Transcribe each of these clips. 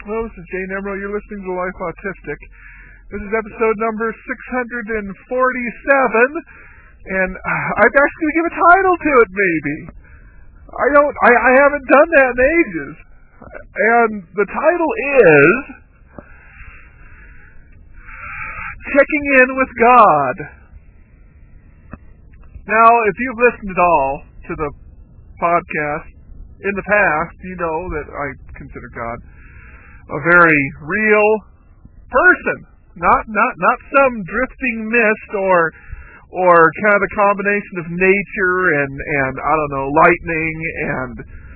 Hello, this is Jay Nemro. You're listening to Life Autistic. This is episode number 647, and I'm actually going to give a title to it, maybe. I haven't done that in ages. And the title is Checking In with God. Now, if you've listened at all to the podcast in the past, you know that I consider God a very real person, not some drifting mist or kind of a combination of nature and I don't know, lightning and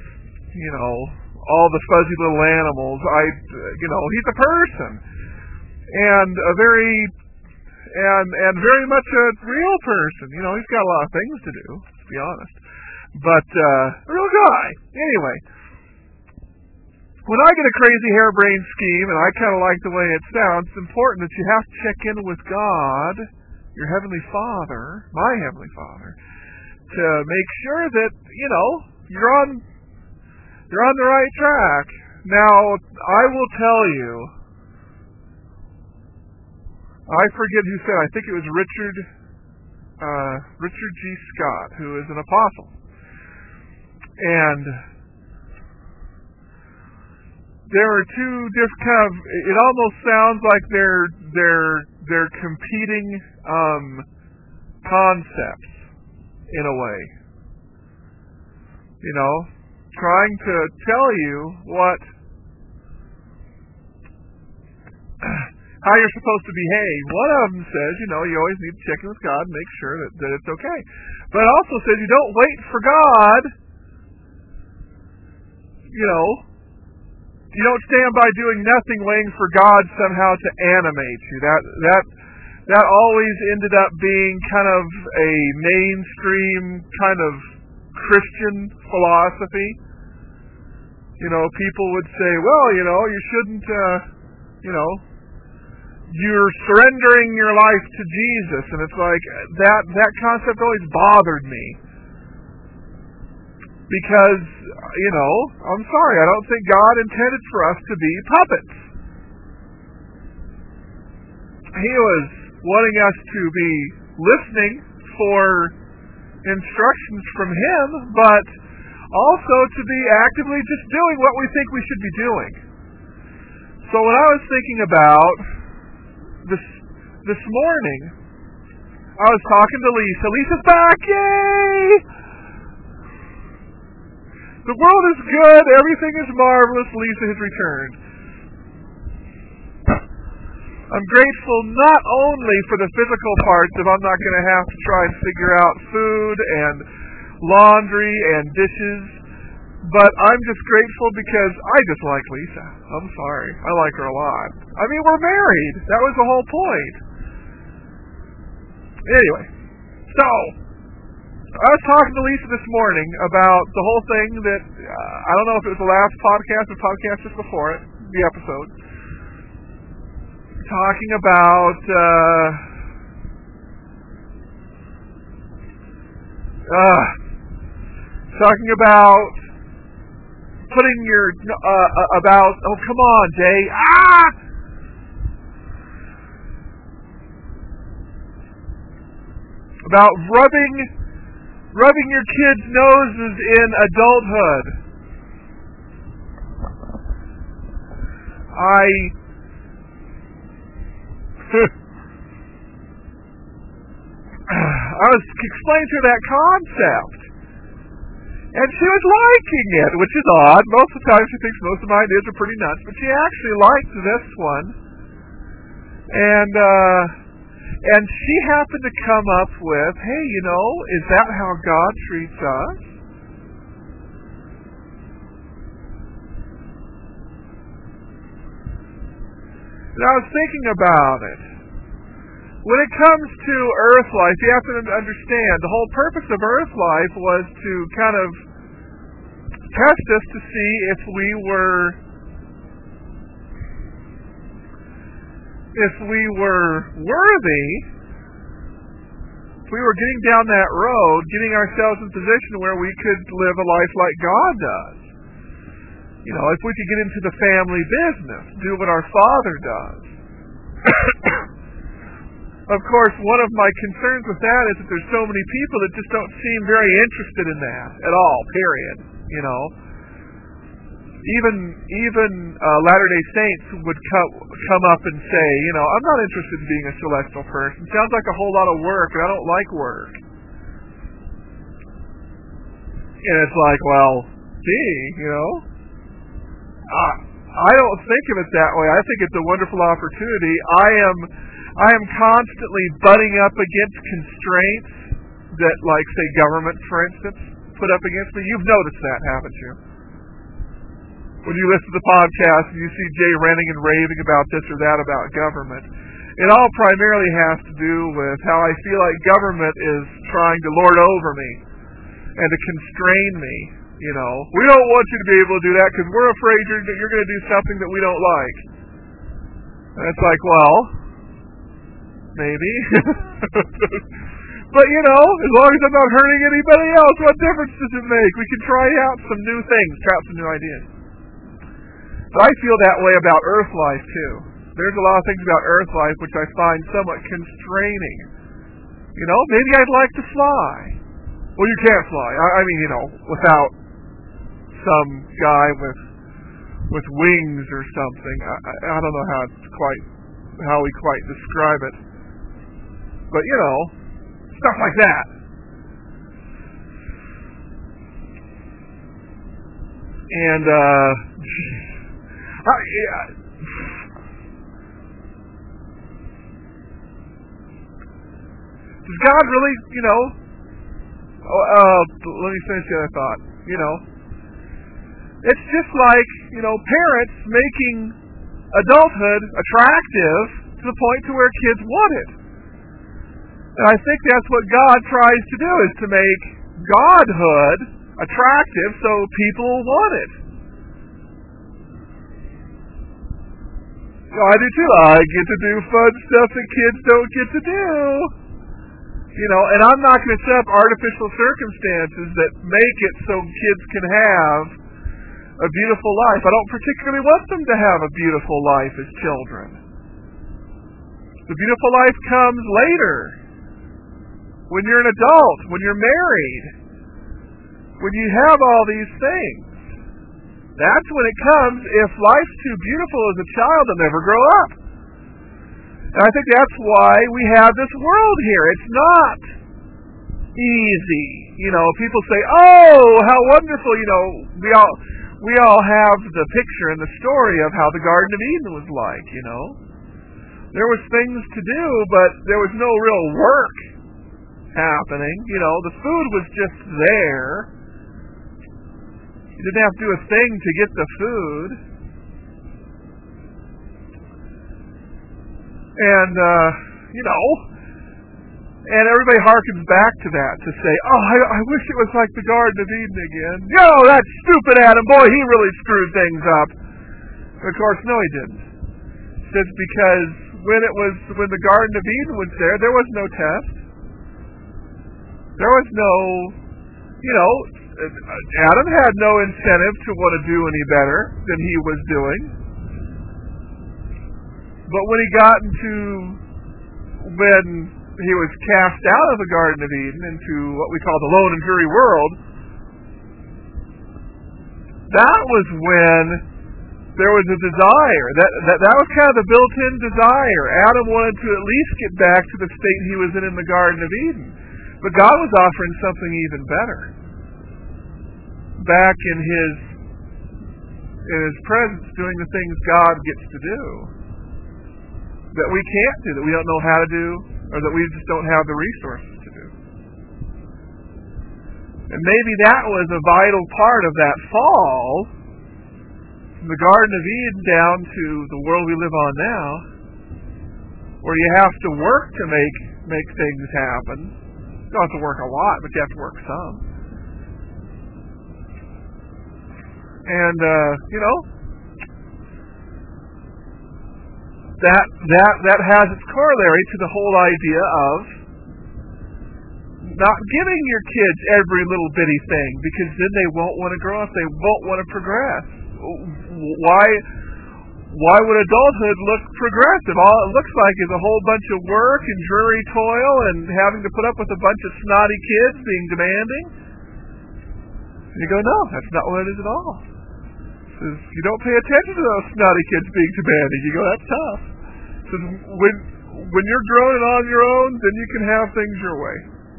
all the fuzzy little animals. He's a person and a very much a real person. He's got a lot of things to do, to be honest, but a real guy. Anyway. When I get a crazy harebrained scheme, and I kind of like the way it sounds, it's important that you have to check in with God, your Heavenly Father, my Heavenly Father, to make sure that, you're on the right track. Now, I will tell you, I forget who said, I think it was Richard G. Scott, who is an apostle. And there are two different kind of, it almost sounds like they're competing concepts in a way. Trying to tell you how you're supposed to behave. One of them says, you always need to check in with God and make sure that it's okay. But it also says you don't wait for God, you don't stand by doing nothing, waiting for God somehow to animate you. That always ended up being kind of a mainstream kind of Christian philosophy. People would say, well, you shouldn't, you're surrendering your life to Jesus. And it's like, that concept always bothered me. Because, I'm sorry, I don't think God intended for us to be puppets. He was wanting us to be listening for instructions from Him, but also to be actively just doing what we think we should be doing. So when I was thinking about this morning, I was talking to Lisa. Lisa's back! Yay! The world is good. Everything is marvelous. Lisa has returned. I'm grateful not only for the physical parts of I'm not going to have to try and figure out food and laundry and dishes, but I'm just grateful because I just like Lisa. I'm sorry. I like her a lot. I mean, we're married. That was the whole point. Anyway, so I was talking to Lisa this morning about the whole thing that, I don't know if it was the last podcast or podcast just before it, the episode, talking about, putting your, oh, come on, Jay, about rubbing your kids' noses in adulthood. I was explaining to her that concept, and she was liking it, which is odd. Most of the time she thinks most of my ideas are pretty nuts, but she actually liked this one. And she happened to come up with, hey, is that how God treats us? And I was thinking about it. When it comes to Earth life, you have to understand, the whole purpose of Earth life was to kind of test us to see if we were worthy, if we were getting down that road, getting ourselves in a position where we could live a life like God does. If we could get into the family business, do what our Father does. Of course, one of my concerns with that is that there's so many people that just don't seem very interested in that at all, period. Even Latter-day Saints would come up and say, I'm not interested in being a celestial person. Sounds like a whole lot of work, and I don't like work. And it's like, well, I don't think of it that way. I think it's a wonderful opportunity. I am constantly butting up against constraints that, like, say, government, for instance, put up against me. You've noticed that, haven't you? When you listen to the podcast and you see Jay ranting and raving about this or that about government, it all primarily has to do with how I feel like government is trying to lord over me and to constrain me. We don't want you to be able to do that because we're afraid you're going to do something that we don't like. And it's like, well, maybe. But, as long as I'm not hurting anybody else, what difference does it make? We can try out some new things, try out some new ideas. But I feel that way about Earth life, too. There's a lot of things about Earth life which I find somewhat constraining. Maybe I'd like to fly. Well, you can't fly. I mean, without some guy with wings or something. I don't know how we quite describe it. But, stuff like that. And, does God really, let me finish the other thought. It's just like, parents making adulthood attractive to the point to where kids want it. And I think that's what God tries to do, is to make godhood attractive so people want it. I do too. I get to do fun stuff that kids don't get to do. And I'm not going to set up artificial circumstances that make it so kids can have a beautiful life. I don't particularly want them to have a beautiful life as children. The beautiful life comes later. When you're an adult, when you're married, when you have all these things. That's when it comes. If life's too beautiful as a child, they'll never grow up. And I think that's why we have this world here. It's not easy. People say, oh, how wonderful, we all have the picture and the story of how the Garden of Eden was like, There was things to do, but there was no real work happening. The food was just there. You didn't have to do a thing to get the food. And, and everybody harkens back to that to say, oh, I wish it was like the Garden of Eden again. That stupid Adam, boy, he really screwed things up. Of course, no, he didn't. Just because when the Garden of Eden was there was no test. There was no, Adam had no incentive to want to do any better than he was doing. But when he got when he was cast out of the Garden of Eden into what we call the lone and dreary world, that was when there was a desire. That was kind of the built-in desire. Adam wanted to at least get back to the state he was in the Garden of Eden. But God was offering something even better. Back in his presence, doing the things God gets to do that we can't do, that we don't know how to do, or that we just don't have the resources to do. And maybe that was a vital part of that fall, from the Garden of Eden down to the world we live on now, where you have to work to make things happen. You don't have to work a lot, but you have to work some. And, that has its corollary to the whole idea of not giving your kids every little bitty thing, because then they won't want to grow up, they won't want to progress. why would adulthood look progressive? All it looks like is a whole bunch of work and dreary toil and having to put up with a bunch of snotty kids being demanding. And you go, no, that's not what it is at all. It says, you don't pay attention to those snotty kids being demanding. You go, that's tough. It says, when you're grown and on your own, then you can have things your way.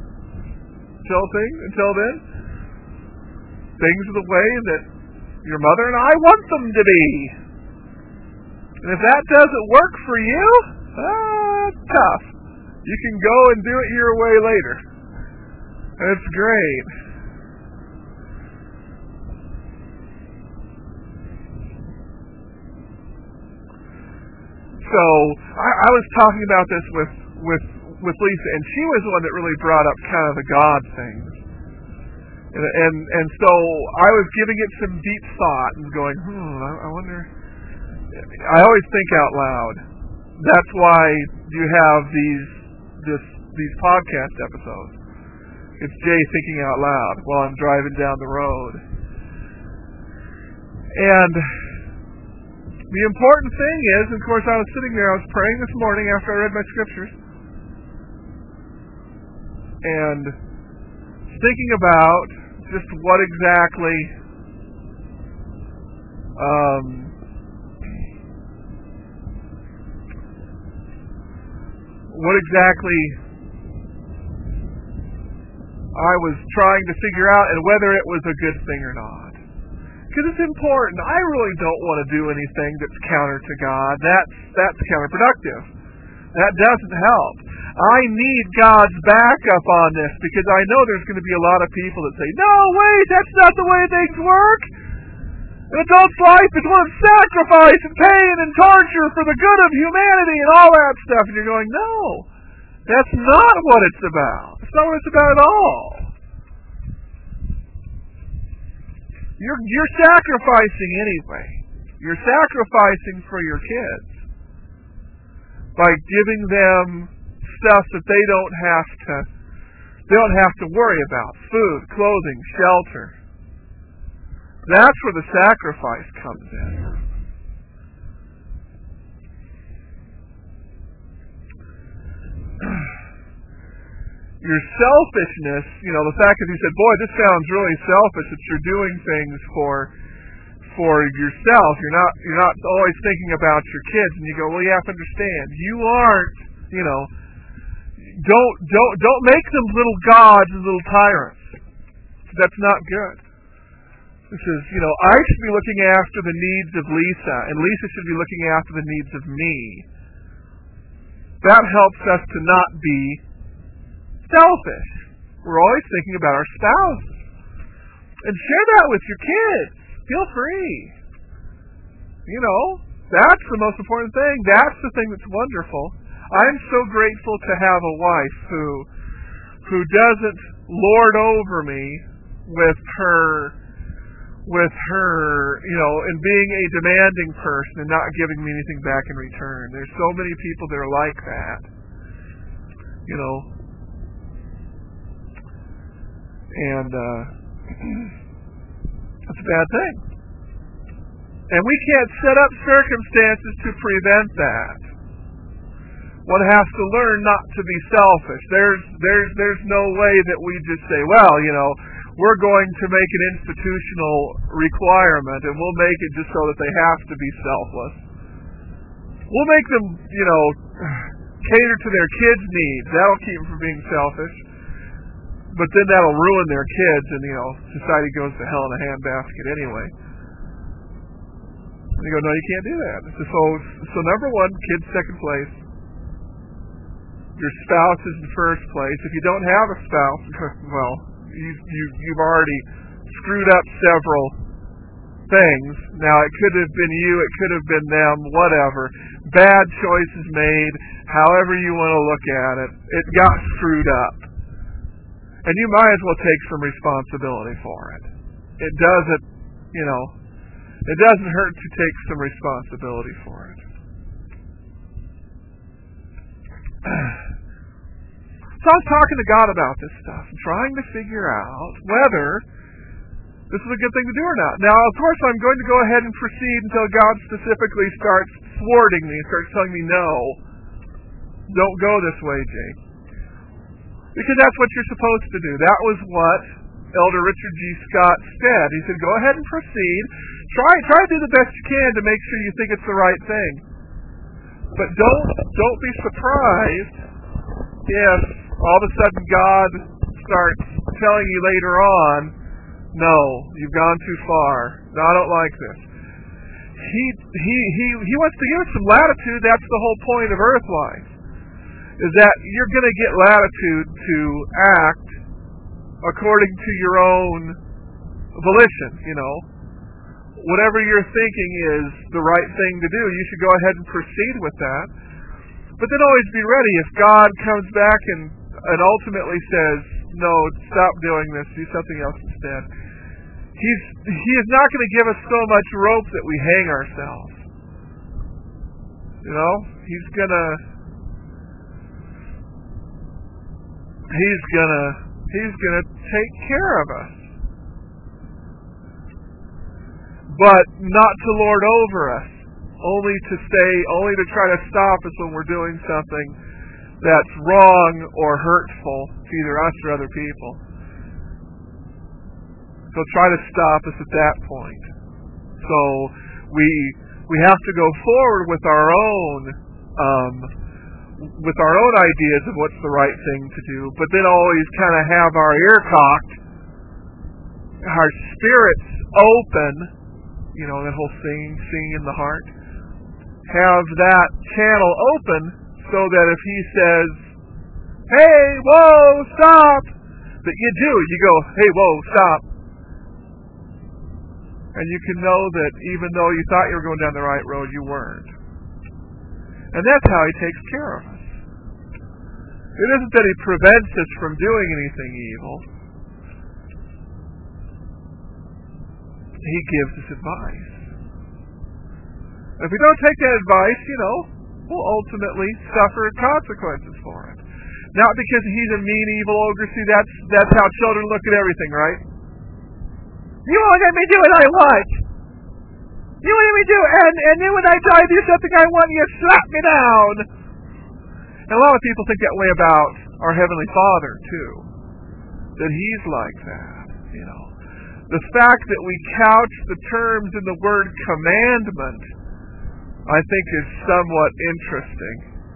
Until then, things are the way that your mother and I want them to be. And if that doesn't work for you, tough. You can go and do it your way later. That's great. So I was talking about this with Lisa, and she was the one that really brought up kind of the God things. And so I was giving it some deep thought and going, I wonder. I always think out loud. That's why you have these podcast episodes. It's Jay thinking out loud while I'm driving down the road. And the important thing is, of course, I was sitting there, I was praying this morning after I read my scriptures, and thinking about just what exactly I was trying to figure out and whether it was a good thing or not. Because it's important. I really don't want to do anything that's counter to God. That's counterproductive. That doesn't help. I need God's backup on this because I know there's going to be a lot of people that say, no, wait, that's not the way things work. An adult's life is one of sacrifice and pain and torture for the good of humanity and all that stuff. And you're going, no, that's not what it's about. It's not what it's about at all. You're sacrificing anyway. You're sacrificing for your kids by giving them stuff that they don't have to worry about. Food, clothing, shelter. That's where the sacrifice comes in. Your selfishness, the fact that you said, boy, this sounds really selfish that you're doing things for yourself. You're not always thinking about your kids, and you go, well, you have to understand, you aren't, don't make them little gods and little tyrants. That's not good. It says, I should be looking after the needs of Lisa, and Lisa should be looking after the needs of me. That helps us to not be selfish. We're always thinking about our spouses. And share that with your kids. Feel free. That's the most important thing. That's the thing that's wonderful. I'm so grateful to have a wife who doesn't lord over me with her, and being a demanding person and not giving me anything back in return. There's so many people that are like that. And that's a bad thing. And we can't set up circumstances to prevent that. One has to learn not to be selfish. There's no way that we just say, well, we're going to make an institutional requirement and we'll make it just so that they have to be selfless. We'll make them, cater to their kids' needs. That'll keep them from being selfish. But then that'll ruin their kids, and society goes to hell in a handbasket anyway. And you go, no, you can't do that. So number one, kids second place. Your spouse is in first place. If you don't have a spouse, well, you've already screwed up several things. Now it could have been you, it could have been them, whatever. Bad choices made, however you want to look at it. It got screwed up. And you might as well take some responsibility for it. It doesn't hurt to take some responsibility for it. So I was talking to God about this stuff and trying to figure out whether this is a good thing to do or not. Now, of course, I'm going to go ahead and proceed until God specifically starts thwarting me, starts telling me, no, don't go this way, Jake. Because that's what you're supposed to do. That was what Elder Richard G. Scott said. He said, go ahead and proceed. Try to do the best you can to make sure you think it's the right thing. But don't be surprised if all of a sudden God starts telling you later on, no, you've gone too far. No, I don't like this. He wants to give us some latitude. That's the whole point of earth life, is that you're going to get latitude to act according to your own volition, Whatever you're thinking is the right thing to do, you should go ahead and proceed with that. But then always be ready. If God comes back and ultimately says, no, stop doing this, do something else instead, He is not going to give us so much rope that we hang ourselves. He's gonna take care of us. But not to lord over us, only to try to stop us when we're doing something that's wrong or hurtful to either us or other people. So try to stop us at that point. So we have to go forward with our own ideas of what's the right thing to do, but then always kind of have our ear cocked, our spirits open. That whole seeing in the heart. Have that channel open so that if he says, hey, whoa, stop, that you do. You go, hey, whoa, stop. And you can know that even though you thought you were going down the right road, you weren't. And that's how he takes care of us. It isn't that he prevents us from doing anything evil. He gives us advice. And if we don't take that advice, we'll ultimately suffer consequences for it. Not because he's a mean, evil ogre. See, that's how children look at everything, right? You won't let me do what I want. You won't let me do it. And then when I try to do something I want, you slap me down. And a lot of people think that way about our Heavenly Father, too. That he's like that, The fact that we couch the terms in the word commandment, I think, is somewhat interesting.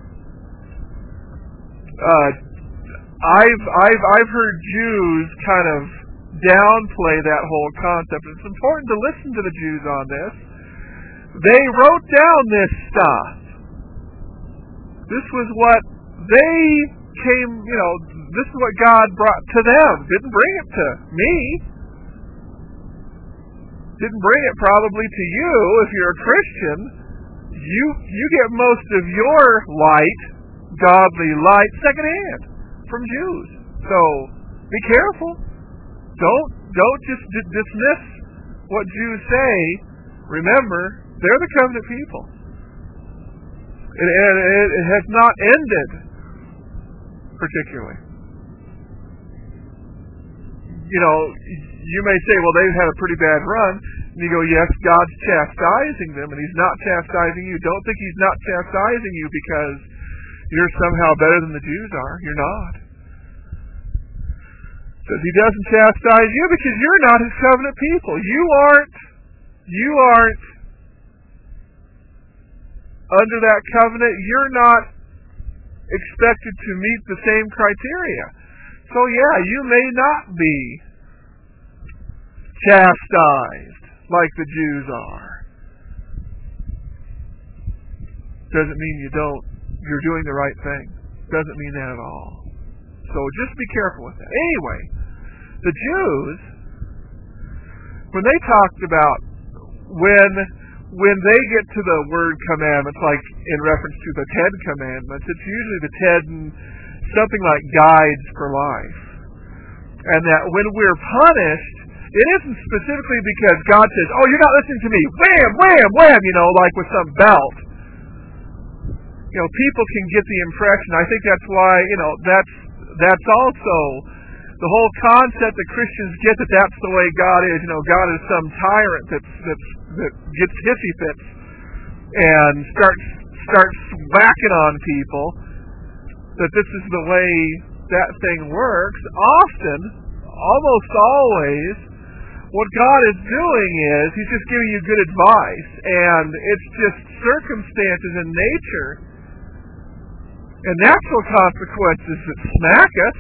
I've heard Jews kind of downplay that whole concept. It's important to listen to the Jews on this. They wrote down this stuff. This was what they came, this is what God brought to them. Didn't bring it to me. Didn't bring it probably to you. If you're a Christian, you get most of your light, godly light, secondhand from Jews. So be careful. Don't just dismiss what Jews say. Remember, they're the covenant people. It has not ended particularly. You may say, well, they've had a pretty bad run. And you go, yes, God's chastising them, and he's not chastising you. Don't think he's not chastising you because you're somehow better than the Jews are. You're not. Says he doesn't chastise you because you're not his covenant people. You aren't under that covenant. You're not expected to meet the same criteria. So yeah, you may not be chastised like the Jews are. Doesn't mean you're doing the right thing. Doesn't mean that at all. So just be careful with that. Anyway, the Jews, when they talked about when they get to the word commandments, like in reference to the Ten Commandments, it's usually the Ten, something like guides for life. And that when we're punished, it isn't specifically because God says, oh, you're not listening to me, wham, wham, wham, like with some belt. People can get the impression. I think that's why, that's also the whole concept that Christians get that that's the way God is. God is some tyrant that gets hissy fits and starts whacking on people. That this is the way that thing works. Often, almost always, what God is doing is He's just giving you good advice, and it's just circumstances in nature and natural consequences that smack us.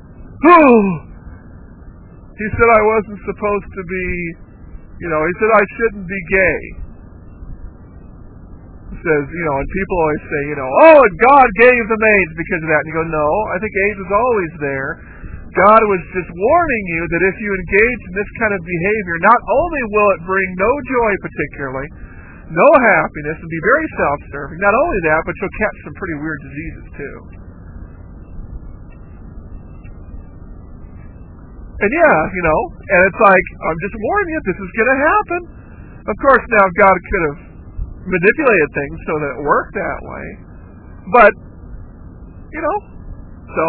He said I wasn't supposed to be, he said I shouldn't be gay. He says, and people always say, and God gave them AIDS because of that. And you go, no, I think AIDS was always there. God was just warning you that if you engage in this kind of behavior, not only will it bring no joy particularly, no happiness, and be very self-serving, not only that, but you'll catch some pretty weird diseases too. And and it's like, I'm just warning you, this is going to happen. Of course, now God could have manipulated things so that it worked that way. But, so.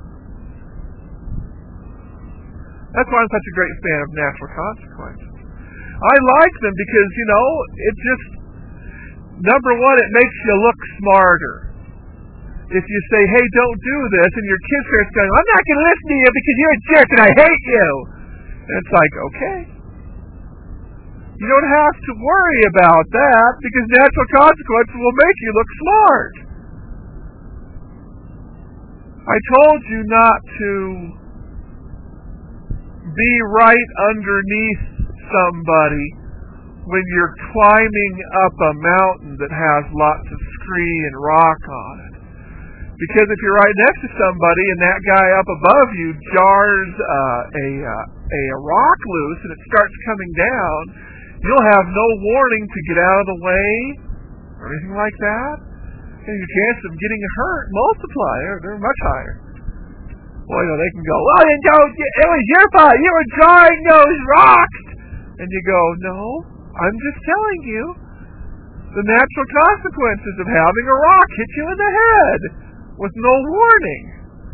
That's why I'm such a great fan of natural consequences. I like them because, it just, number one, it makes you look smarter. If you say, hey, don't do this, and your kid starts going, I'm not going to listen to you because you're a jerk and I hate you. And it's like, okay. You don't have to worry about that because natural consequences will make you look smart. I told you not to be right underneath somebody when you're climbing up a mountain that has lots of scree and rock on it. Because if you're right next to somebody and that guy up above you jars a rock loose and it starts coming down, you'll have no warning to get out of the way or anything like that. And your chances of getting hurt multiply. They're much higher. Well, they can go, well, it was your fault. You were jarring those rocks. And you go, no, I'm just telling you the natural consequences of having a rock hit you in the head with no warning.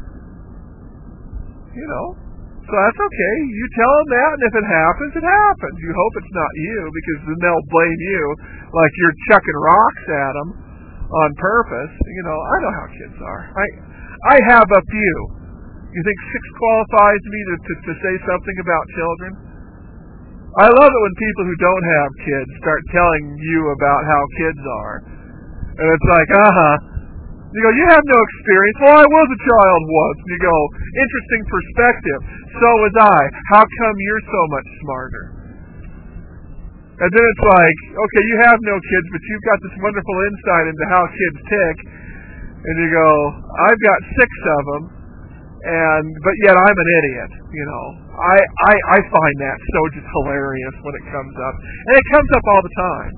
So that's okay. You tell them that, and if it happens, it happens. You hope it's not you, because then they'll blame you like you're chucking rocks at them on purpose. I know how kids are. I have a few. You think 6 qualifies me to say something about children? I love it when people who don't have kids start telling you about how kids are. And it's like, You go, you have no experience. Well, I was a child once. And you go, interesting perspective. So was I. How come you're so much smarter? And then it's like, okay, you have no kids, but you've got this wonderful insight into how kids tick. And you go, I've got 6 of them. But yet I'm an idiot, I find that so just hilarious when it comes up. And it comes up all the time.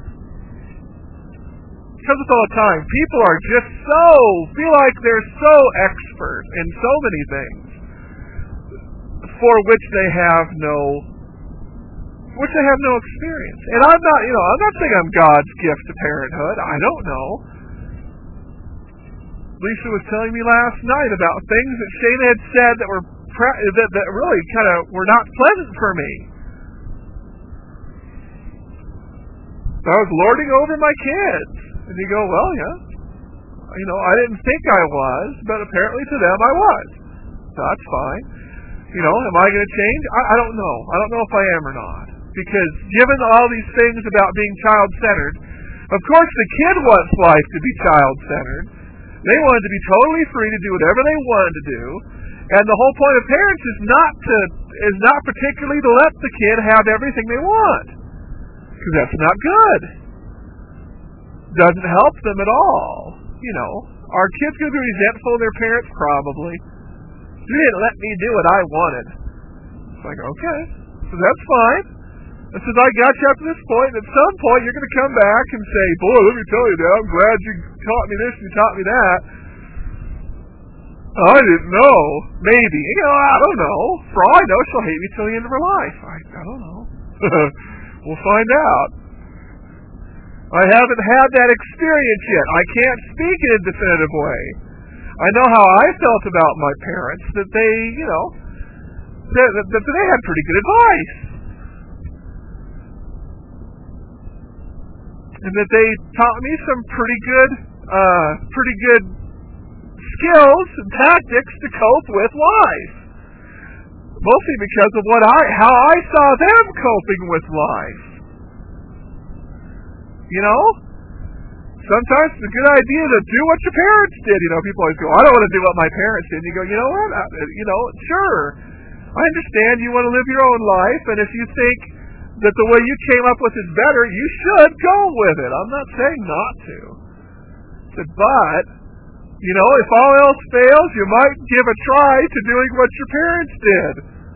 It comes up all the time. People are just feel like they're so expert in so many things for which they have no experience. And I'm not saying I'm God's gift to parenthood. I don't know. Lisa was telling me last night about things that Shayna had said that were that really kind of were not pleasant for me. I was lording over my kids, and you go, well, yeah, I didn't think I was, but apparently to them I was. So that's fine. Am I going to change? I don't know. I don't know if I am or not, because given all these things about being child-centered, of course the kid wants life to be child-centered. They wanted to be totally free to do whatever they wanted to do, and the whole point of parents is not particularly to let the kid have everything they want, because that's not good. Doesn't help them at all. Are kids going to be resentful of their parents? Probably. You didn't let me do what I wanted. It's like, okay, so that's fine. And since I got you up to this point, at some point you're going to come back and say, boy, let me tell you, Dad, I'm glad you taught me this and you taught me that. I didn't know. Maybe. I don't know. For all I know, she'll hate me till the end of her life. I don't know. We'll find out. I haven't had that experience yet. I can't speak in a definitive way. I know how I felt about my parents, that they, they had pretty good advice. And that they taught me some pretty good skills and tactics to cope with life. Mostly because of how I saw them coping with life. You know? Sometimes it's a good idea to do what your parents did. You know, people always go, I don't want to do what my parents did. And you go, you know what? Sure. I understand you want to live your own life, and if you think that the way you came up with is better, you should go with it. I'm not saying not to. But, you know, if all else fails, you might give a try to doing what your parents did.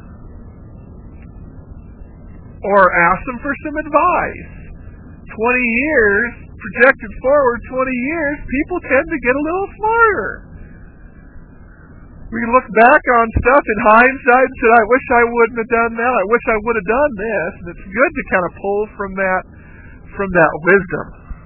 Or ask them for some advice. 20 years, projected forward 20 years, people tend to get a little smarter. We look back on stuff in hindsight and say, I wish I wouldn't have done that. I wish I would have done this. And it's good to kind of pull from that wisdom.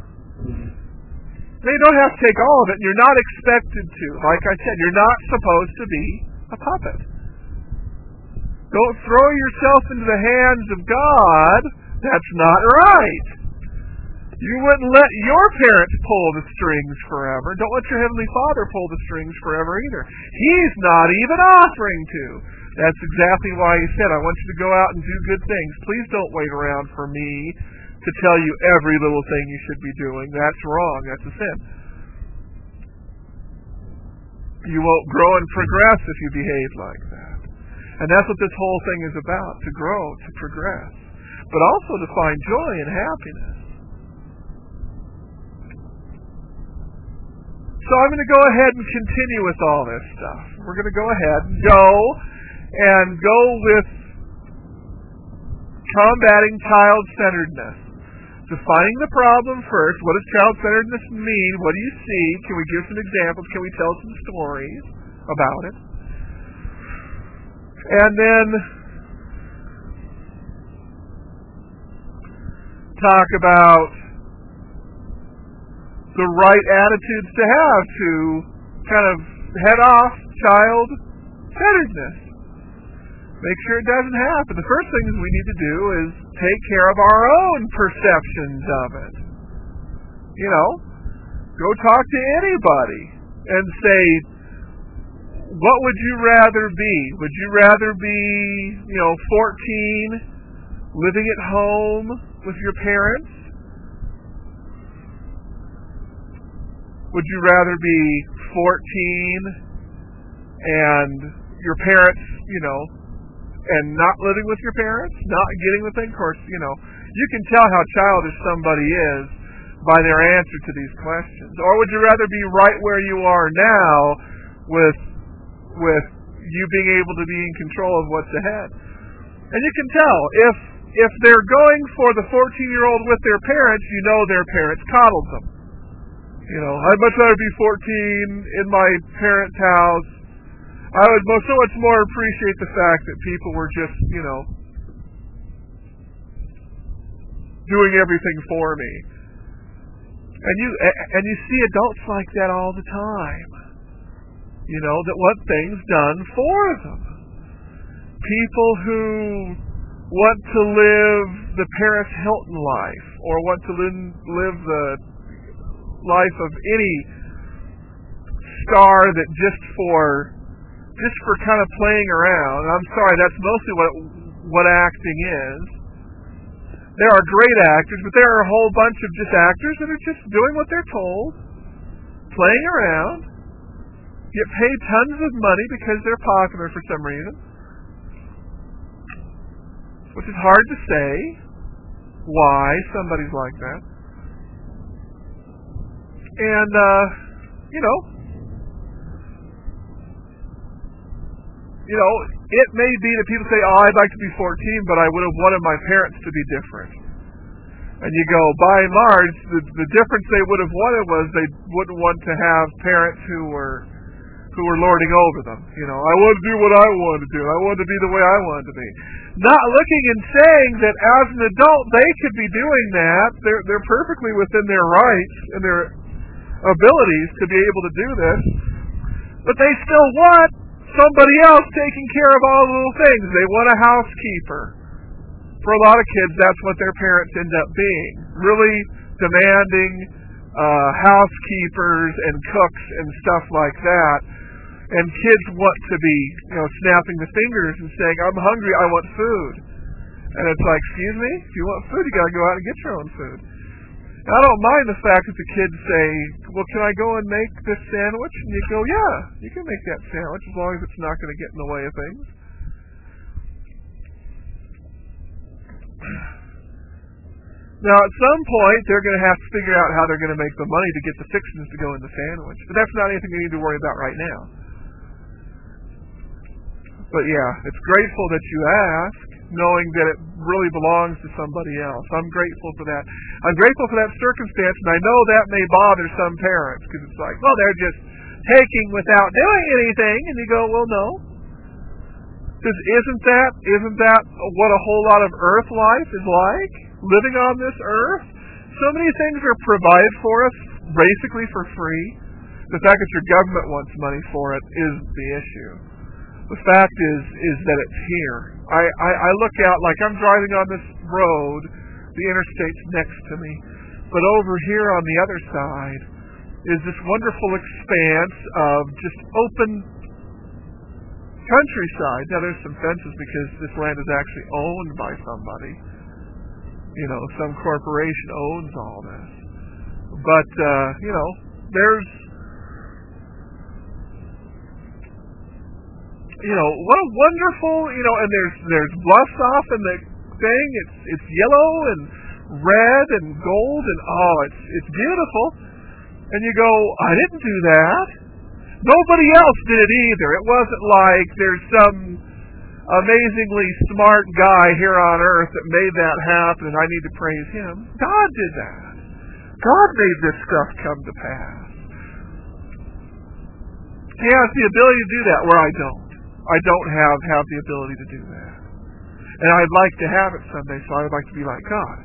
They don't have to take all of it. You're not expected to. Like I said, you're not supposed to be a puppet. Don't throw yourself into the hands of God. That's not right. You wouldn't let your parents pull the strings forever. Don't let your Heavenly Father pull the strings forever either. He's not even offering to. That's exactly why He said, I want you to go out and do good things. Please don't wait around for me to tell you every little thing you should be doing. That's wrong. That's a sin. You won't grow and progress if you behave like that. And that's what this whole thing is about, to grow, to progress. But also to find joy and happiness. So I'm going to go ahead and continue with all this stuff. We're going to go ahead and go with combating child-centeredness. Defining the problem first. What does child-centeredness mean? What do you see? Can we give some examples? Can we tell some stories about it? And then talk about the right attitudes to have to kind of head off child-centeredness. Make sure it doesn't happen. The first thing we need to do is take care of our own perceptions of it. You know, go talk to anybody and say, what would you rather be? Would you rather be, 14, living at home with your parents? Would you rather be 14 and your parents, and not living with your parents, not getting the thing? Of course, you can tell how childish somebody is by their answer to these questions. Or would you rather be right where you are now with you being able to be in control of what's ahead? And you can tell if they're going for the 14-year-old with their parents, their parents coddled them. I'd much rather be 14 in my parents' house. I would so much more appreciate the fact that people were just, doing everything for me. And you see adults like that all the time. That want things done for them. People who want to live the Paris Hilton life, or want to live the life of any star that just for kind of playing around. I'm sorry, that's mostly what acting is. There are great actors, but there are a whole bunch of just actors that are just doing what they're told, playing around, get paid tons of money because they're popular for some reason, which is hard to say why somebody's like that. And, it may be that people say, I'd like to be 14, but I would have wanted my parents to be different. And you go, by and large, the difference they would have wanted was they wouldn't want to have parents who were lording over them. I wanted to do what I wanted to do. I wanted to be the way I wanted to be. Not looking and saying that as an adult they could be doing that. They're perfectly within their rights and their abilities to be able to do this. But they still want somebody else taking care of all the little things. They want a housekeeper. For a lot of kids, that's what their parents end up being. Really demanding housekeepers and cooks and stuff like that. And kids want to be, snapping the fingers and saying, I'm hungry, I want food. And it's like, excuse me? If you want food, you got to go out and get your own food. And I don't mind the fact that the kids say, well, can I go and make this sandwich? And you go, yeah, you can make that sandwich as long as it's not going to get in the way of things. Now, at some point, they're going to have to figure out how they're going to make the money to get the fixings to go in the sandwich. But that's not anything you need to worry about right now. But yeah, it's grateful that you ask, knowing that it really belongs to somebody else. I'm grateful for that. I'm grateful for that circumstance, and I know that may bother some parents, because it's like, well, they're just taking without doing anything, and you go, well, no. Because isn't that what a whole lot of earth life is like? Living on this earth? So many things are provided for us, basically for free. The fact that your government wants money for it is the issue. The fact is that it's here. I look out, like I'm driving on this road, the interstate's next to me, but over here on the other side is this wonderful expanse of just open countryside. Now there's some fences because this land is actually owned by somebody. Some corporation owns all this. But, there's what a wonderful, and there's bluffs off in the thing. It's yellow and red and gold and it's beautiful. And you go, I didn't do that. Nobody else did it either. It wasn't like there's some amazingly smart guy here on earth that made that happen and I need to praise him. God did that. God made this stuff come to pass. He has the ability to do that where I don't. I don't have the ability to do that. And I'd like to have it someday, so I would like to be like God.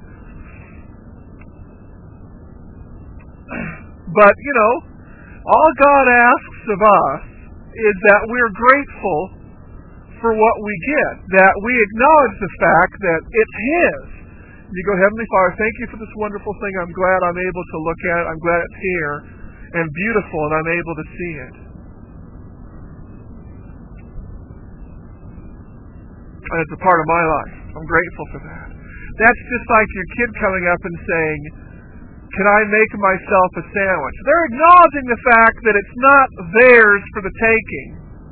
But, all God asks of us is that we're grateful for what we get, that we acknowledge the fact that it's His. You go, Heavenly Father, thank you for this wonderful thing. I'm glad I'm able to look at it. I'm glad it's here and beautiful and I'm able to see it. And it's a part of my life. I'm grateful for that. That's just like your kid coming up and saying, can I make myself a sandwich? They're acknowledging the fact that it's not theirs for the taking.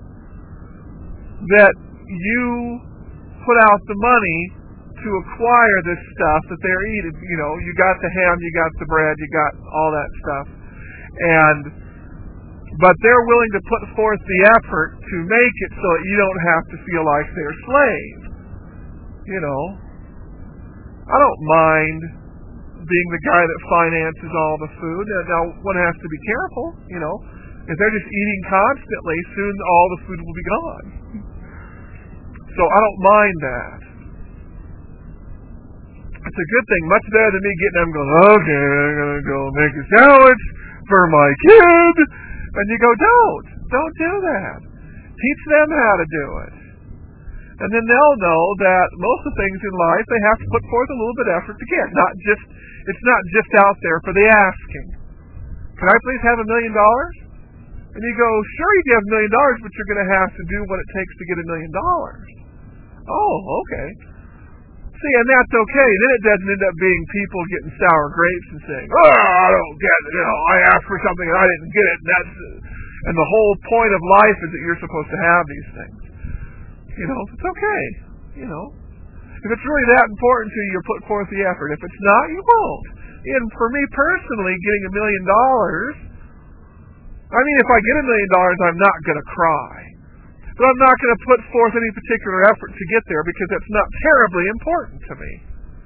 That you put out the money to acquire this stuff that they're eating. You got the ham, you got the bread, you got all that stuff. But they're willing to put forth the effort to make it so that you don't have to feel like they're slaves. I don't mind being the guy that finances all the food. Now, one has to be careful, If they're just eating constantly, soon all the food will be gone. So I don't mind that. It's a good thing, much better than me getting them going, okay, I'm going to go make a sandwich for my kid. And you go, don't do that. Teach them how to do it. And then they'll know that most of the things in life they have to put forth a little bit of effort to get. It's not just out there for the asking. Can I please have $1 million? And you go, sure you can have $1 million, but you're going to have to do what it takes to get $1 million. Oh, okay. See, and that's okay. Then it doesn't end up being people getting sour grapes and saying, oh, I don't get it. I asked for something and I didn't get it. And the whole point of life is that you're supposed to have these things. It's okay. If it's really that important to you, you'll put forth the effort. If it's not, you won't. And for me personally, getting $1 million, if I get $1 million, I'm not going to cry. But I'm not going to put forth any particular effort to get there because it's not terribly important to me.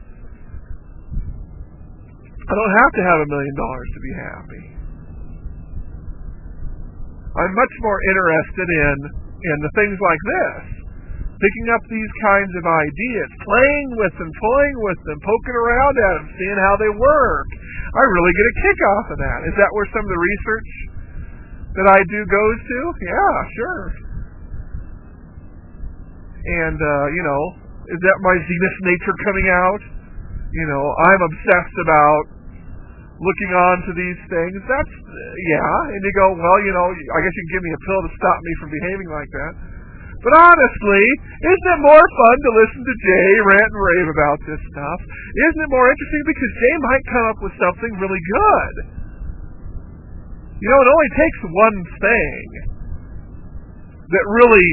I don't have to have $1 million to be happy. I'm much more interested in the things like this. Picking up these kinds of ideas, playing with them, toying with them, poking around at them, seeing how they work. I really get a kick off of that. Is that where some of the research that I do goes to? Yeah, sure. And, is that my Zenith nature coming out? I'm obsessed about looking on to these things. That's, and you go, well, I guess you can give me a pill to stop me from behaving like that. But honestly, isn't it more fun to listen to Jay rant and rave about this stuff? Isn't it more interesting because Jay might come up with something really good? It only takes one thing that really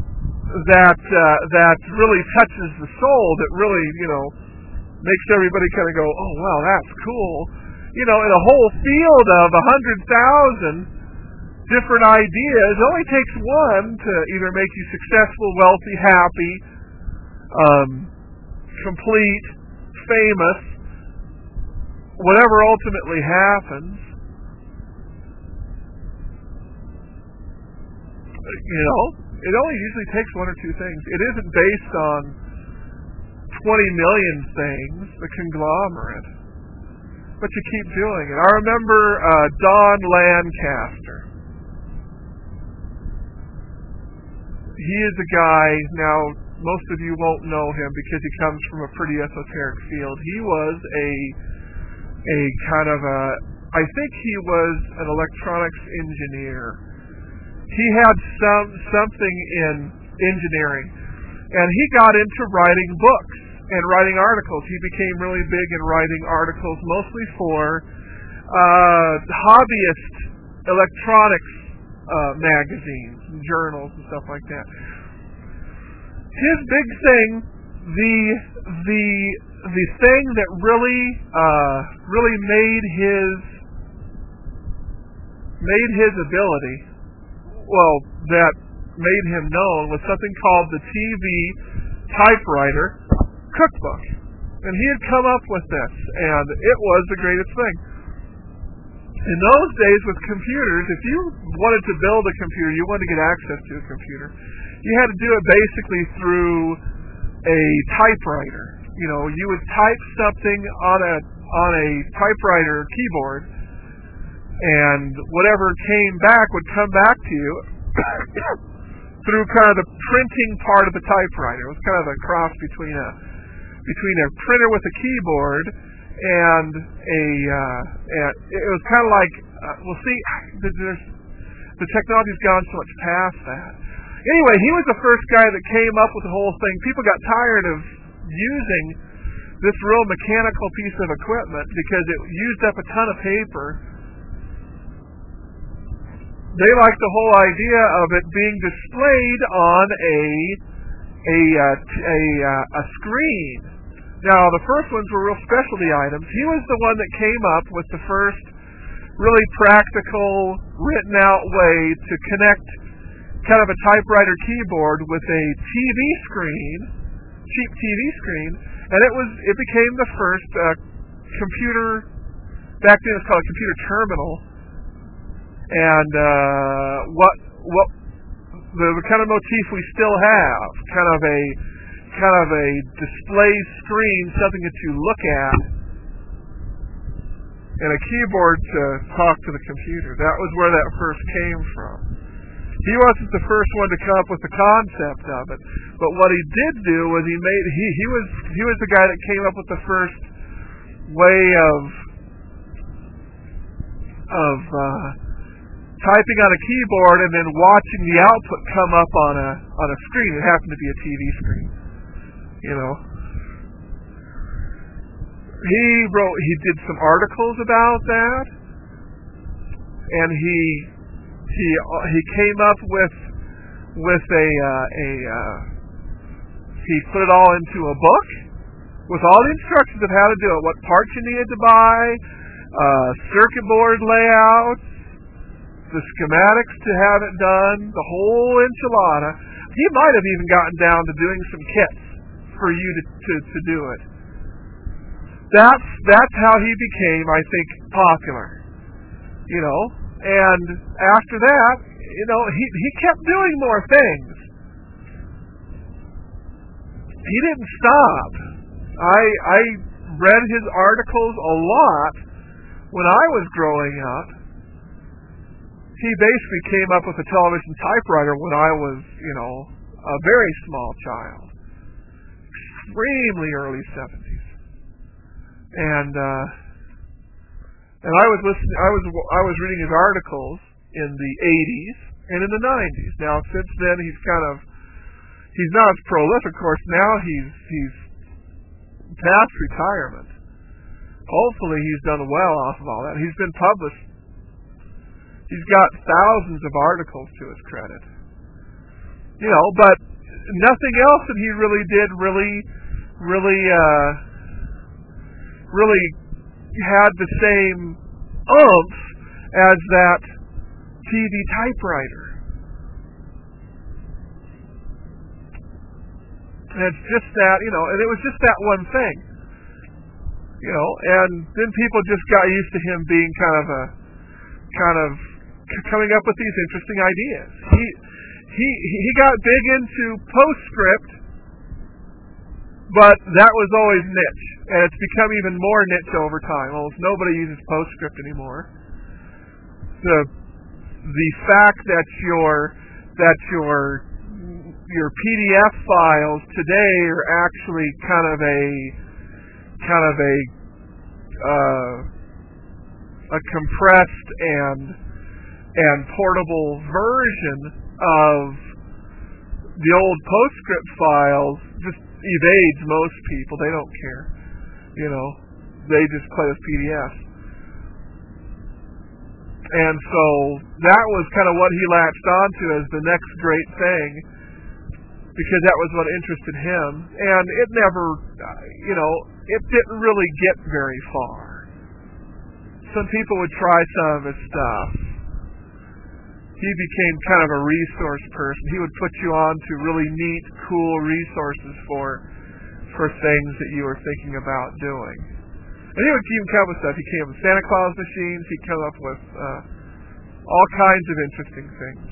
touches the soul, that really, makes everybody kind of go, oh, wow, that's cool. In a whole field of 100,000 different ideas, it only takes one to either make you successful, wealthy, happy, complete, famous, whatever ultimately happens. It only usually takes one or two things. It isn't based on 20 million things, the conglomerate. But you keep doing it. I remember Don Lancaster. He is a guy, now most of you won't know him because he comes from a pretty esoteric field. He was a kind of I think he was an electronics engineer. He had something in engineering, and he got into writing books and writing articles. He became really big in writing articles, mostly for hobbyist electronics magazines and journals and stuff like that. His big thing, the thing that really made his ability, that made him known, was something called the TV Typewriter Cookbook. And he had come up with this, and it was the greatest thing. In those days with computers, if you wanted to build a computer, you wanted to get access to a computer, you had to do it basically through a typewriter. You would type something on a typewriter keyboard, and whatever came back would come back to you through kind of the printing part of the typewriter. It was kind of a cross between a printer with a keyboard and it was kind of like the technology's gone so much past that. Anyway, he was the first guy that came up with the whole thing. People got tired of using this real mechanical piece of equipment because it used up a ton of paper. They liked the whole idea of it being displayed on a screen. Now, the first ones were real specialty items. He was the one that came up with the first really practical, written-out way to connect kind of a typewriter keyboard with a TV screen, cheap TV screen, and it became the first computer. Back then, it was called a computer terminal. And what the kind of motif we still have, kind of a display screen, something that you look at, and a keyboard to talk to the computer. That was where that first came from. He wasn't the first one to come up with the concept of it, but what he did do was he was the guy that came up with the first way of typing on a keyboard and then watching the output come up on a screen. It happened to be a TV screen. He did some articles about that, and he came up with he put it all into a book with all the instructions of how to do it, what parts you needed to buy, circuit board layouts, the schematics to have it done, the whole enchilada. He might have even gotten down to doing some kits for you to do it. That's how he became, I think, popular. And after that, he kept doing more things. He didn't stop. I read his articles a lot when I was growing up. He basically came up with a television typewriter when I was, a very small child, extremely early 70s, and I was reading his articles in the 80s and in the 90s. Now since then he's not as prolific. Of course, now he's past retirement. Hopefully he's done well off of all that. He's been published. He's got thousands of articles to his credit. But nothing else that he really did really had the same oomph as that TV typewriter. And it's just that, and it was just that one thing. And then people just got used to him being kind of coming up with these interesting ideas. He got big into PostScript, but that was always niche, and it's become even more niche over time. Almost nobody uses PostScript anymore. The fact that your PDF files today are actually kind of a compressed and portable version of the old PostScript files just evades most people. They don't care. They just play with PDFs. And so that was kind of what he latched onto as the next great thing, because that was what interested him. And it never, it didn't really get very far. Some people would try some of his stuff. He became kind of a resource person. He would put you on to really neat, cool resources for things that you were thinking about doing. And he would even come up with stuff. He came up with Santa Claus machines. He'd come up with all kinds of interesting things.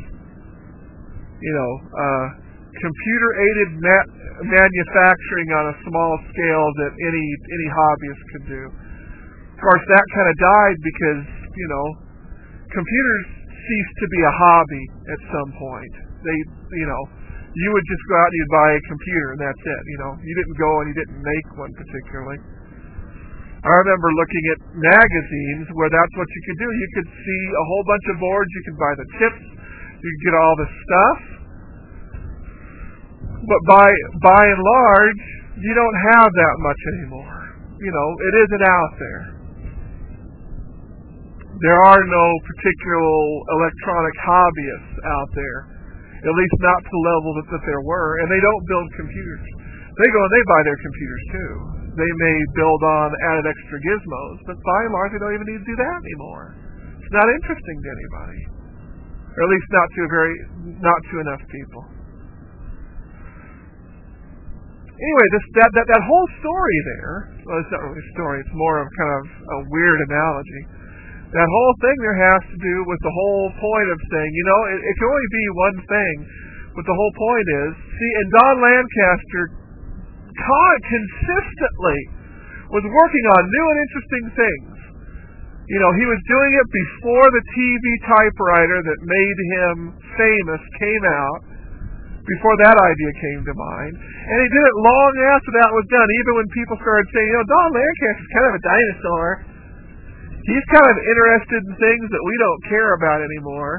Computer-aided manufacturing on a small scale that any hobbyist could do. Of course, that kind of died because, computers ceased to be a hobby at some point. You would just go out and you'd buy a computer and that's it. You didn't go and you didn't make one particularly. I remember looking at magazines where that's what you could do. You could see a whole bunch of boards. You could buy the chips. You could get all the stuff. But by and large, you don't have that much anymore. It isn't out there. There are no particular electronic hobbyists out there, at least not to the level that there were, and they don't build computers. They go and they buy their computers too. They may build on added extra gizmos, but by and large they don't even need to do that anymore. It's not interesting to anybody, or at least not to enough people. Anyway, that whole story there, well, it's not really a story, it's more of kind of a weird analogy. That whole thing there has to do with the whole point of saying, it can only be one thing, but the whole point is, and Don Lancaster consistently was working on new and interesting things. He was doing it before the TV typewriter that made him famous came out, before that idea came to mind. And he did it long after that was done, even when people started saying, Don Lancaster's kind of a dinosaur. He's kind of interested in things that we don't care about anymore.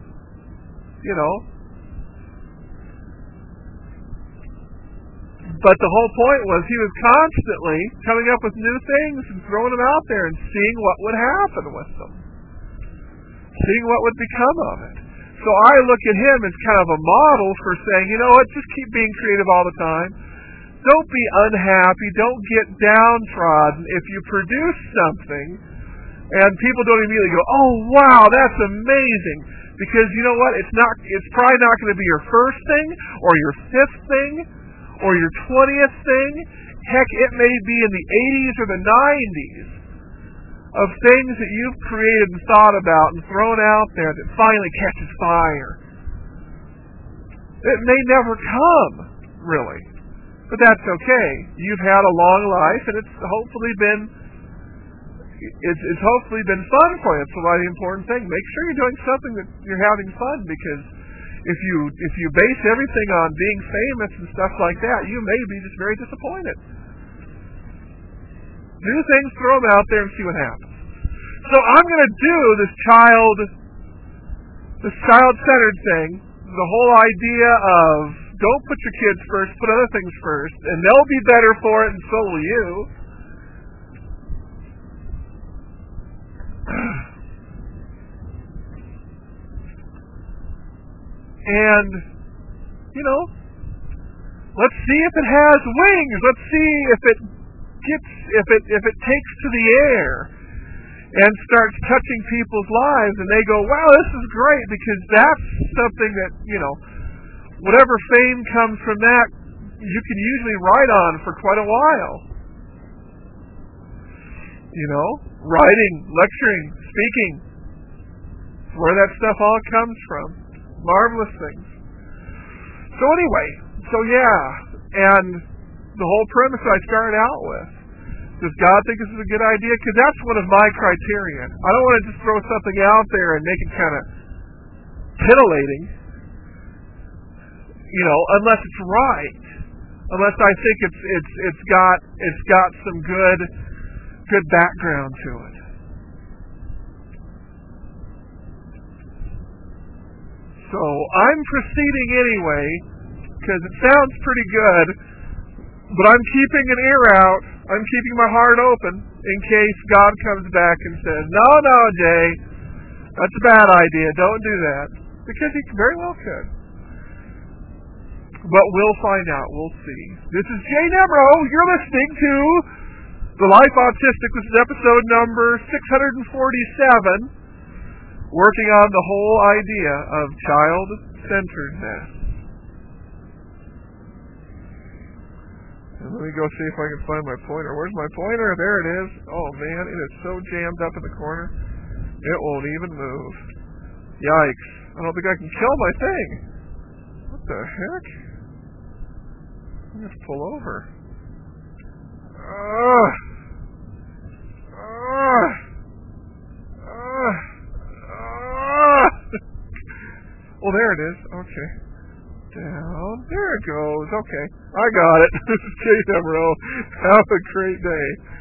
But the whole point was he was constantly coming up with new things and throwing them out there and seeing what would happen with them. Seeing what would become of it. So I look at him as kind of a model for saying, just keep being creative all the time. Don't be unhappy. Don't get downtrodden if you produce something and people don't immediately go, oh, wow, that's amazing. Because you know what? It's probably not going to be your first thing or your fifth thing or your 20th thing. Heck, it may be in the 80s or the 90s of things that you've created and thought about and thrown out there that finally catches fire. It may never come, really. But that's okay. You've had a long life and it's hopefully been fun for you. It's the important thing. Make sure you're doing something that you're having fun, because if you base everything on being famous and stuff like that, you may be just very disappointed. Do things, throw them out there, and see what happens. So I'm going to do this child-centered thing, the whole idea of don't put your kids first, put other things first, and they'll be better for it, and so will you. And, let's see if it has wings. Let's see if it takes to the air and starts touching people's lives, and they go, wow, this is great, because that's something that, whatever fame comes from that, you can usually ride on for quite a while. Writing, lecturing, speaking, where that stuff all comes from. Marvelous things. So anyway, and the whole premise I started out with, does God think this is a good idea? Because that's one of my criteria. I don't want to just throw something out there and make it kind of titillating, unless it's right, unless I think it's got some good background to it. So I'm proceeding anyway, because it sounds pretty good, but I'm keeping an ear out. I'm keeping my heart open in case God comes back and says, no, Jay, that's a bad idea. Don't do that. Because he very well could. But we'll find out. We'll see. This is Jay Nemro. You're listening to The Life Autistic. This is episode number 647. Working on the whole idea of child-centeredness. And let me go see if I can find my pointer. Where's my pointer? There it is. Oh, man, it is so jammed up in the corner. It won't even move. Yikes. I don't think I can kill my thing. What the heck? I'm going to pull over. Oh, there it is. Okay. Down. There it goes. Okay. I got it. This is Jay Nemro. Have a great day.